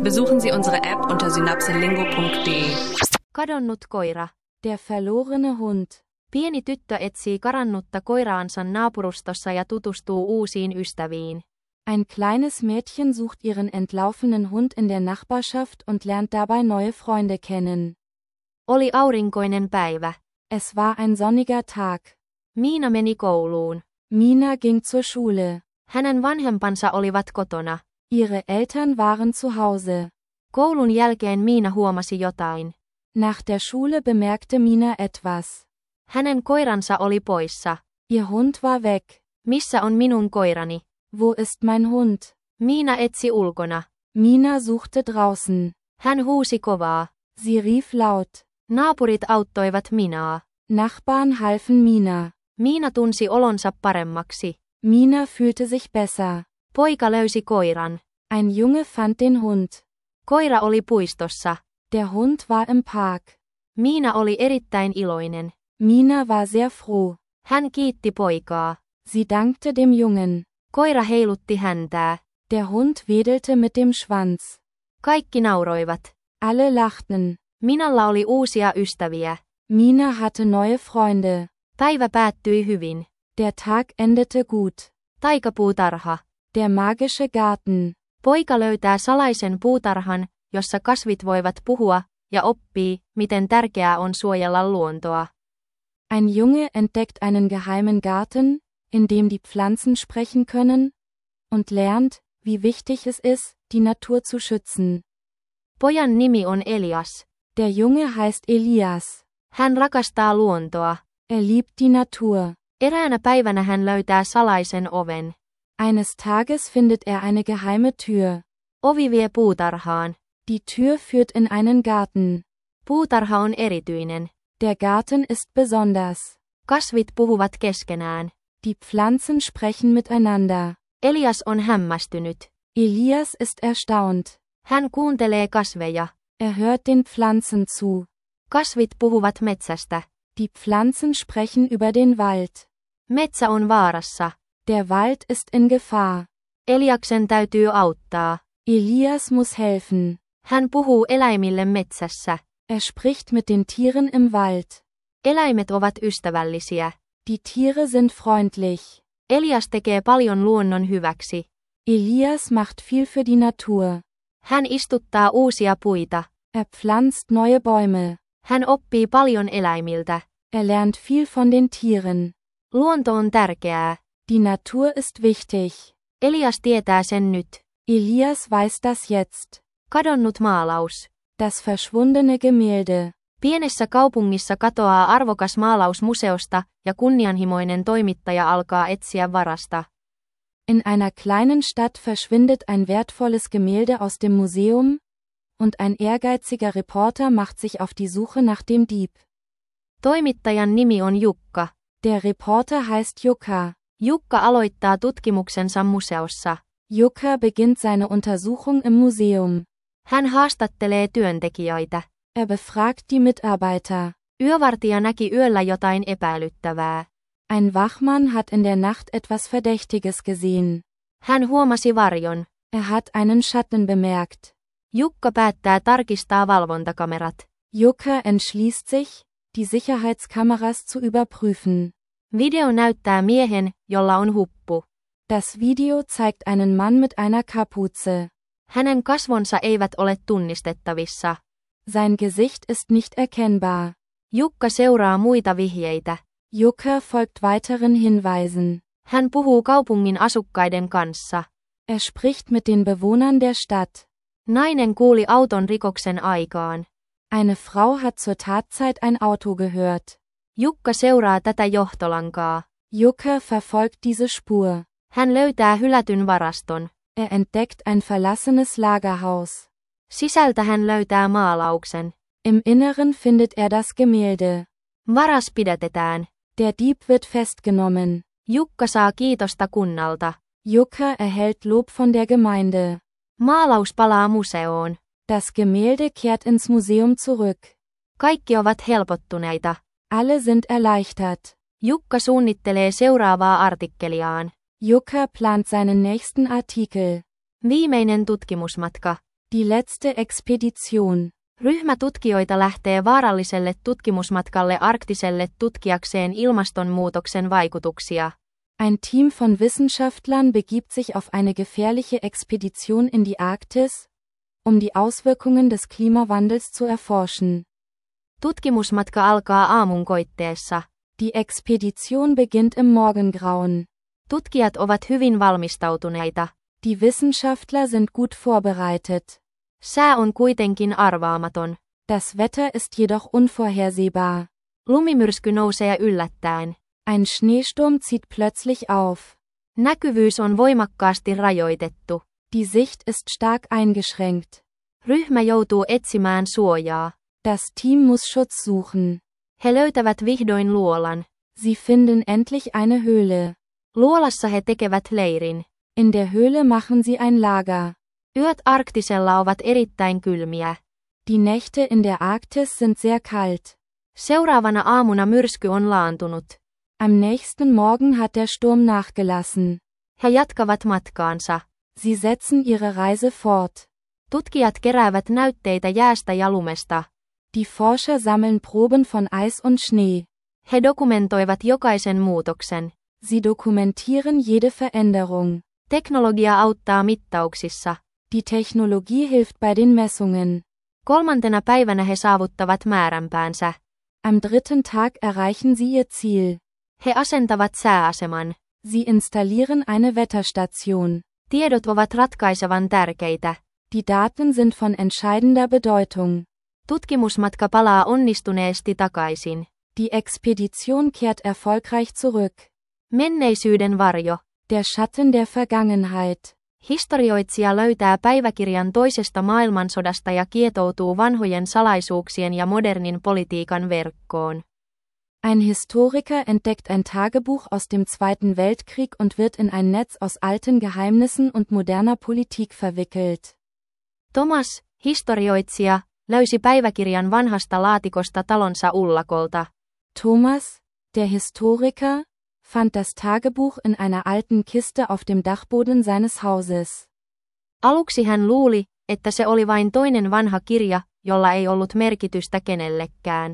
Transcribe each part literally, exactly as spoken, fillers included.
Besuchen Sie unsere App unter synapselingo punkt de. Kadonnut koira. Der verlorene Hund. Pieni tyttö etsii karannutta koiraansa naapurustossa ja tutustuu uusiin ystäviin. Ein kleines Mädchen sucht ihren entlaufenen Hund in der Nachbarschaft und lernt dabei neue Freunde kennen. Oli aurinkoinen päivä. Es war ein sonniger Tag. Miina meni kouluun. Mina ging zur Schule. Hänen vanhempansa olivat kotona. Ihre Eltern waren zu Hause. Koulun jälkeen Miina huomasi jotain. Nach der Schule bemerkte Mina etwas. Hänen koiransa oli poissa. Ihr Hund war weg. Missä on minun koirani? Wo ist mein Hund? Miina etsi ulkona. Mina suchte draußen. Hän huusi kovaa. Sie rief laut. Naapurit auttoivat Minaa. Nachbarn halfen Mina. Miina tunsi olonsa paremmaksi. Mina fühlte sich besser. Poika löysi koiran. Ein Junge fand den Hund. Koira oli puistossa. Der Hund war im Park. Miina oli erittäin iloinen. Mina war sehr froh. Hän kiitti poikaa. Sie dankte dem Jungen. Koira heilutti häntää. Der Hund wedelte mit dem Schwanz. Kaikki nauroivat. Alle lachten. Minalla oli uusia ystäviä. Mina hatte neue Freunde. Päivä päättyi hyvin. Der Tag endete gut. Taikapuutarha. Der magische Garten. Poika löytää salaisen puutarhan, jossa kasvit voivat puhua, ja oppii, miten tärkeää on suojella luontoa. Ein Junge entdeckt einen geheimen Garten, in dem die Pflanzen sprechen können, und lernt, wie wichtig es ist, die Natur zu schützen. Pojan nimi on Elias. Der Junge heißt Elias. Hän rakastaa luontoa. Er liebt die Natur. Eräänä päivänä hän löytää salaisen oven. Eines Tages findet er eine geheime Tür. Ovi vie puutarhaan. Die Tür führt in einen Garten. Puutarha on erityinen. Der Garten ist besonders. Kasvit puhuvat keskenään. Die Pflanzen sprechen miteinander. Elias on hämmästynyt. Elias ist erstaunt. Hän kuuntelee kasveja. Er hört den Pflanzen zu. Kasvit puhuvat metsästä. Die Pflanzen sprechen über den Wald. Metsä on vaarassa. Der Wald ist in Gefahr. Eliaksen täytyy auttaa. Elias muss helfen. Hän puhuu eläimille metsässä. Er spricht mit den Tieren im Wald. Eläimet ovat ystävällisiä. Die Tiere sind freundlich. Elias tekee paljon luonnon hyväksi. Elias macht viel für die Natur. Hän istuttaa uusia puita. Er pflanzt neue Bäume. Hän oppii paljon eläimiltä. Er lernt viel von den Tieren. Luonto on tärkeää. Die Natur ist wichtig. Elias tietää sen nyt. Elias weiß das jetzt. Kadonnut maalaus. Das verschwundene Gemälde. Pienessä kaupungissa katoaa arvokas maalaus museosta, ja kunnianhimoinen toimittaja alkaa etsiä varasta. In einer kleinen Stadt verschwindet ein wertvolles Gemälde aus dem Museum, und ein ehrgeiziger Reporter macht sich auf die Suche nach dem Dieb. Toimittajan nimi on Jukka. Der Reporter heißt Jukka. Jukka aloittaa tutkimuksensa museossa. Jukka beginnt seine Untersuchung im Museum. Hän haastattelee työntekijöitä. Er befragt die Mitarbeiter. Yövartija näki yöllä jotain epäilyttävää. Ein Wachmann hat in der Nacht etwas Verdächtiges gesehen. Hän huomasi varjon. Er hat einen Schatten bemerkt. Jukka päättää tarkistaa valvontakamerat. Jukka entschließt sich, die Sicherheitskameras zu überprüfen. Video näyttää miehen, jolla on huppu. Das Video zeigt einen Mann mit einer Kapuze. Hänen kasvonsa eivät ole tunnistettavissa. Sein Gesicht ist nicht erkennbar. Jukka seuraa muita vihjeitä. Jukka folgt weiteren Hinweisen. Hän puhuu kaupungin asukkaiden kanssa. Er spricht mit den Bewohnern der Stadt. Nainen kuuli auton rikoksen aikaan. Eine Frau hat zur Tatzeit ein Auto gehört. Jukka seuraa tätä johtolankaa. Jukka verfolgt diese Spur. Hän löytää hylätyn varaston. Er entdeckt ein verlassenes Lagerhaus. Sisältä hän löytää maalauksen. Im Inneren findet er das Gemälde. Varas pidätetään. Der Dieb wird festgenommen. Jukka saa kiitosta kunnalta. Jukka erhält Lob von der Gemeinde. Maalaus palaa museoon. Das Gemälde kehrt ins Museum zurück. Kaikki ovat helpottuneita. Alle sind erleichtert. Jukka suunnittelee seuraavaa artikkeliaan. Jukka plant seinen nächsten Artikel. Viimeinen tutkimusmatka. Die letzte Expedition. Ryhmä tutkijoita lähtee vaaralliselle tutkimusmatkalle arktiselle tutkiakseen ilmastonmuutoksen vaikutuksia. Ein Team von Wissenschaftlern begibt sich auf eine gefährliche Expedition in die Arktis, um die Auswirkungen des Klimawandels zu erforschen. Tutkimusmatka alkaa aamun koitteessa. Die Expedition beginnt im Morgengrauen. Tutkijat ovat hyvin valmistautuneita. Die Wissenschaftler sind gut vorbereitet. Sää on kuitenkin arvaamaton. Das Wetter ist jedoch unvorhersehbar. Lumimyrsky nousee yllättäen. Ein Schneesturm zieht plötzlich auf. Näkyvyys on voimakkaasti rajoitettu. Die Sicht ist stark eingeschränkt. Ryhmä joutuu etsimään suojaa. Das Team muss Schutz suchen. He löytävät vihdoin luolan. Sie finden endlich eine Höhle. Luolassa he tekevät leirin. In der Höhle machen sie ein Lager. Yöt arktisella ovat erittäin kylmiä. Die Nächte in der Arktis sind sehr kalt. Seuraavana aamuna myrsky on laantunut. Am nächsten Morgen hat der Sturm nachgelassen. He jatkavat matkaansa. Sie setzen ihre Reise fort. Tutkijat keräävät näytteitä jäästä ja lumesta. Die Forscher sammeln Proben von Eis und Schnee. He dokumentoivat jokaisen muutoksen. Sie dokumentieren jede Veränderung. Teknologia auttaa mittauksissa. Die Technologie hilft bei den Messungen. Kolmantena päivänä he saavuttavat määränpäänsä. Am dritten Tag erreichen sie ihr Ziel. He asentavat sääaseman. Sie installieren eine Wetterstation. Tiedot ovat ratkaisevan tärkeitä. Die Daten sind von entscheidender Bedeutung. Tutkimusmatka palaa onnistuneesti takaisin. Die Expedition kehrt erfolgreich zurück. Menneisyyden varjo. Der Schatten der Vergangenheit. Historioitsija löytää päiväkirjan toisesta maailmansodasta ja kietoutuu vanhojen salaisuuksien ja modernin politiikan verkkoon. Ein Historiker entdeckt ein Tagebuch aus dem Zweiten Weltkrieg und wird in ein Netz aus alten Geheimnissen und moderner Politik verwickelt. Thomas, historioitsija, löysi päiväkirjan vanhasta laatikosta talonsa ullakolta. Thomas, der Historiker, fand das Tagebuch in einer alten Kiste auf dem Dachboden seines Hauses. Aluksi hän luuli, että se oli vain toinen vanha kirja, jolla ei ollut merkitystä kenellekään.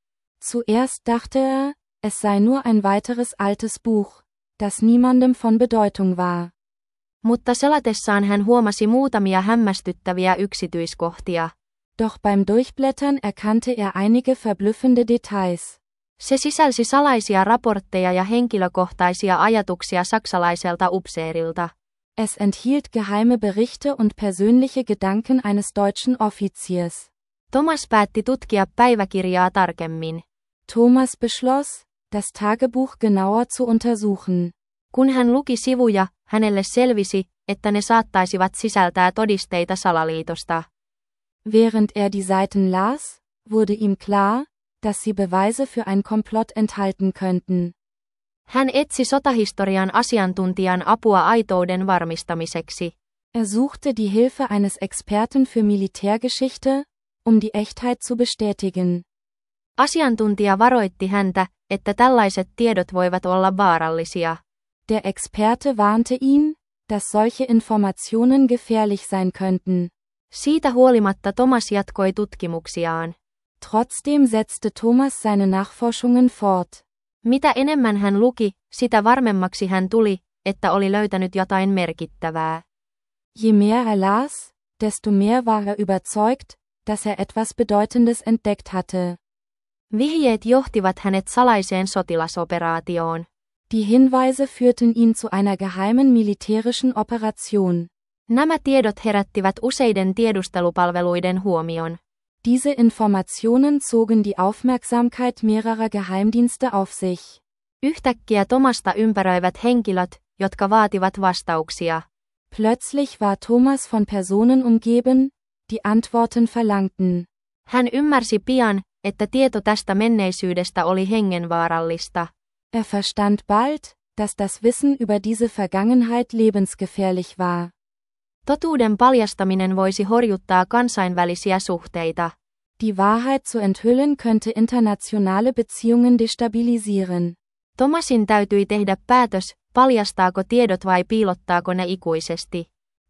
Zuerst dachte er, es sei nur ein weiteres altes Buch, das niemandem von Bedeutung war. Mutta selatessaan hän huomasi muutamia hämmästyttäviä yksityiskohtia. Doch beim Durchblättern erkannte er einige verblüffende Details. Se sisälsi salaisia raportteja ja henkilökohtaisia ajatuksia saksalaiselta upseerilta. Es enthielt geheime Berichte und persönliche Gedanken eines deutschen Offiziers. Thomas päätti tutkia päiväkirjaa tarkemmin. Thomas beschloss, das Tagebuch genauer zu untersuchen. Kun hän luki sivuja, hänelle selvisi, että ne saattaisivat sisältää todisteita salaliitosta. Während er die Seiten las, wurde ihm klar, dass sie Beweise für ein Komplott enthalten könnten. Hän etsi sotahistorian asiantuntijan apua aitouden varmistamiseksi. Er suchte die Hilfe eines Experten für Militärgeschichte, um die Echtheit zu bestätigen. Asiantuntija varoitti häntä, että tällaiset tiedot voivat olla vaarallisia. Der Experte warnte ihn, dass solche Informationen gefährlich sein könnten. Siitä huolimatta Thomas jatkoi tutkimuksiaan. Trotzdem setzte Thomas seine Nachforschungen fort. Mitä enemmän hän luki, sitä varmemmaksi hän tuli, että oli löytänyt jotain merkittävää. Je mehr er las, desto mehr war er überzeugt, dass er etwas Bedeutendes entdeckt hatte. Vihjeet johtivat hänet salaiseen sotilasoperaatioon. Die Hinweise führten ihn zu einer geheimen militärischen Operation. Nämä tiedot herättivät useiden tiedustelupalveluiden huomion. Diese Informationen zogen die Aufmerksamkeit mehrerer Geheimdienste auf sich. Yhtäkkiä Thomasta ympäröivät henkilöt, jotka vaativat vastauksia. Plötzlich war Thomas von Personen umgeben, die Antworten verlangten. Hän ymmärsi pian, että tieto tästä menneisyydestä oli hengenvaarallista. Er verstand bald, dass das Wissen über diese Vergangenheit lebensgefährlich war. Totuuden paljastaminen voisi horjuttaa kansainvälisiä suhteita. Die Wahrheit zu enthüllen könnte internationale Beziehungen destabilisieren. Thomasin täytyi tehdä päätös, paljastaako tiedot vai piilottaako ne ikuisesti.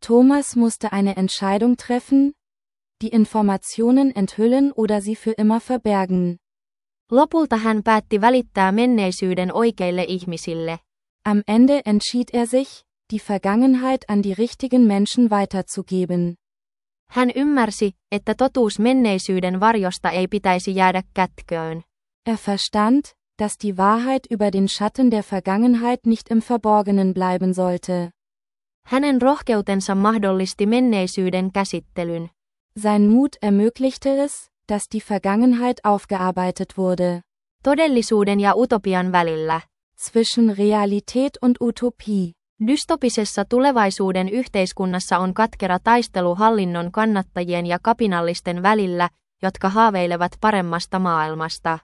Thomas musste eine Entscheidung treffen, die Informationen enthüllen oder sie für immer verbergen. Lopulta hän päätti välittää menneisyyden oikeille ihmisille. Am Ende entschied er sich, die Vergangenheit an die richtigen Menschen weiterzugeben. Hän ymmärsi, että totuus menneisyyden varjosta ei pitäisi jäädä kätköön. Er verstand, dass die Wahrheit über den Schatten der Vergangenheit nicht im Verborgenen bleiben sollte. Hänen rohkeutensa mahdollisti menneisyyden käsittelyn. Sein Mut ermöglichte es, dass die Vergangenheit aufgearbeitet wurde. Todellisuuden ja utopian välillä. Zwischen Realität und Utopie. Dystopisessa tulevaisuuden yhteiskunnassa on katkera taistelu hallinnon kannattajien ja kapinallisten välillä, jotka haaveilevat paremmasta maailmasta.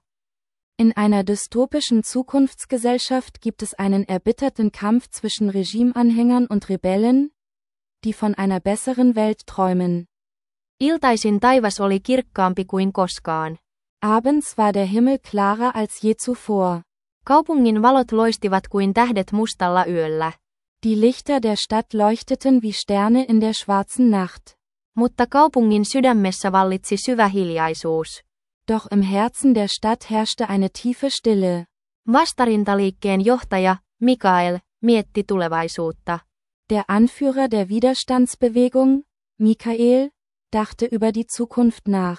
In einer dystopischen Zukunftsgesellschaft gibt es einen erbitterten Kampf zwischen Regimeanhängern und Rebellen, die von einer besseren Welt träumen. Iltaisin taivas oli kirkkaampi kuin koskaan. Abends war der Himmel klarer als je zuvor. Kaupungin valot loistivat kuin tähdet mustalla yöllä. Die Lichter der Stadt leuchteten wie Sterne in der schwarzen Nacht. Mutta kaupungin sydämessä vallitsi syvä hiljaisuus. Doch im Herzen der Stadt herrschte eine tiefe Stille. Vastarintaliikkeen johtaja, Mikael, mietti tulevaisuutta. Der Anführer der Widerstandsbewegung, Michael, dachte über die Zukunft nach.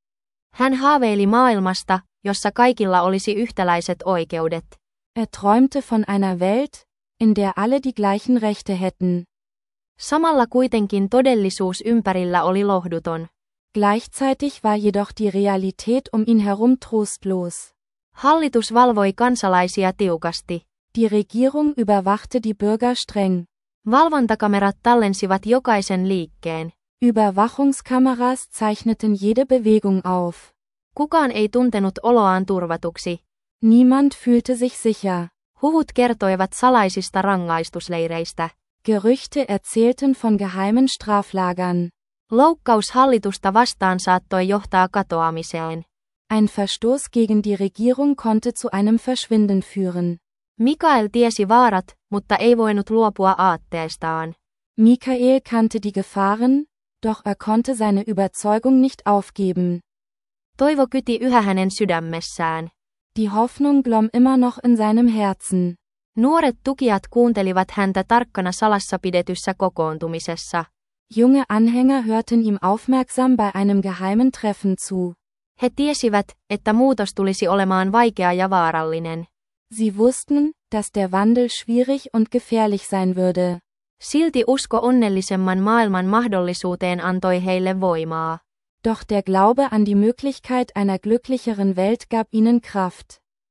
Hän haaveili maailmasta, jossa kaikilla olisi yhtäläiset oikeudet. Er träumte von einer Welt, in der alle die gleichen Rechte hätten. Samalla kuitenkin todellisuus ympärillä oli lohduton. Gleichzeitig war jedoch die Realität um ihn herum trostlos. Hallitus valvoi kansalaisia tiukasti. Die Regierung überwachte die Bürger streng. Valvontakamerat tallensivat jokaisen liikkeen. Überwachungskameras zeichneten jede Bewegung auf. Kukaan ei tuntenut oloaan turvatuksi. Niemand fühlte sich sicher. Huvut kertoivat salaisista rangaistusleireistä. Gerüchte erzählten von geheimen Straflagern. Loukkaus hallitusta vastaan saattoi johtaa katoamiseen. Ein Verstoß gegen die Regierung konnte zu einem Verschwinden führen. Mikael tiesi vaarat, mutta ei voinut luopua aatteestaan. Michael kannte die Gefahren, doch er konnte seine Überzeugung nicht aufgeben. Toivo kyti yhä hänen sydämessään. Die Hoffnung glomm immer noch in seinem Herzen. Nuoret tukijat kuuntelivat häntä tarkkana salassa pidetyssä kokoontumisessa. Junge Anhänger hörten ihm aufmerksam bei einem geheimen Treffen zu. He tiesivät, että muutos tulisi olemaan vaikea ja vaarallinen. Sie wussten, dass der Wandel schwierig und gefährlich sein würde. Silti usko onnellisemman maailman mahdollisuuteen antoi heille voimaa. Doch der Glaube an die Möglichkeit einer glücklicheren Welt gab ihnen Kraft.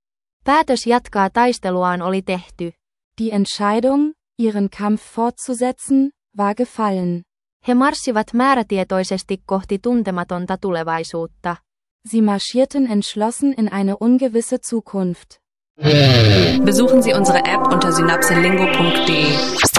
Päätös jatkaa taisteluaan oli tehty. Die Entscheidung, ihren Kampf fortzusetzen, war gefallen. He marssivat määrätietoisesti kohti tuntematonta tulevaisuutta. Sie marschierten entschlossen in eine ungewisse Zukunft. Besuchen Sie unsere App unter synapselingo punkt de.